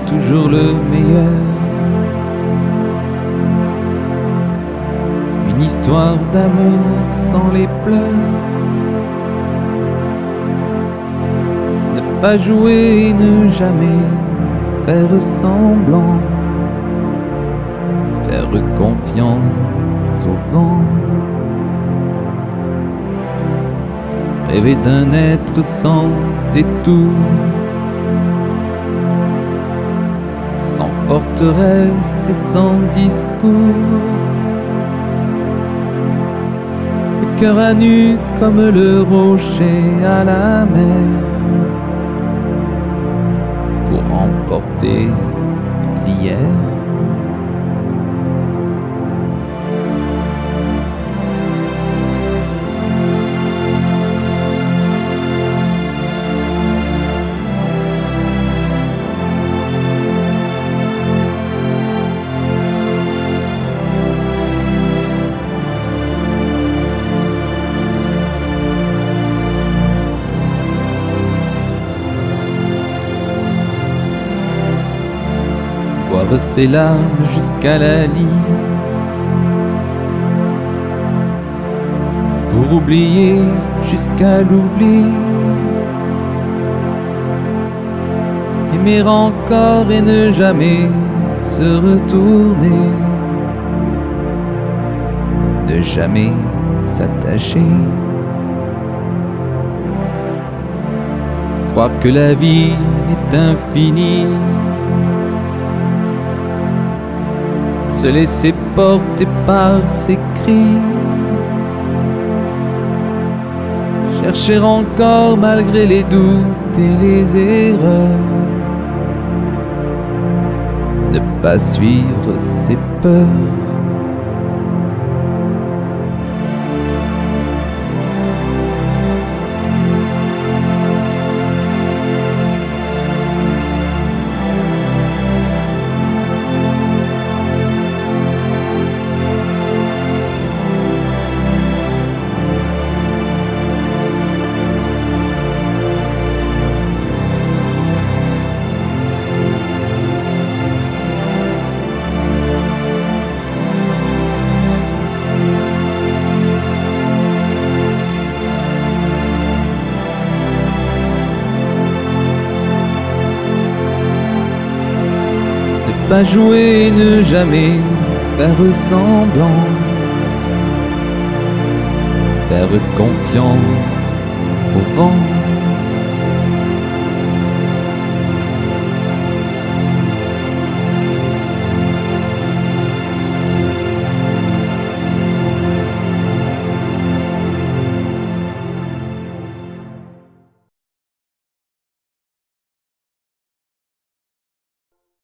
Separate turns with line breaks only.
toujours le meilleur. Une histoire d'amour sans les pleurs. Ne pas jouer, ne jamais faire semblant. Faire confiance au vent. Rêver d'un être sans détour. Sans forteresse et sans discours. Le cœur à nu comme le rocher à la mer. Pour emporter l'hier. Boire ses larmes jusqu'à la lie. Pour oublier jusqu'à l'oubli. Aimer encore et ne jamais se retourner. Ne jamais s'attacher. Croire que la vie est infinie. Se laisser porter par ses cris. Chercher encore malgré les doutes et les erreurs. Ne pas suivre ses peurs. Pas jouer, ne jamais faire semblant. Faire confiance au vent.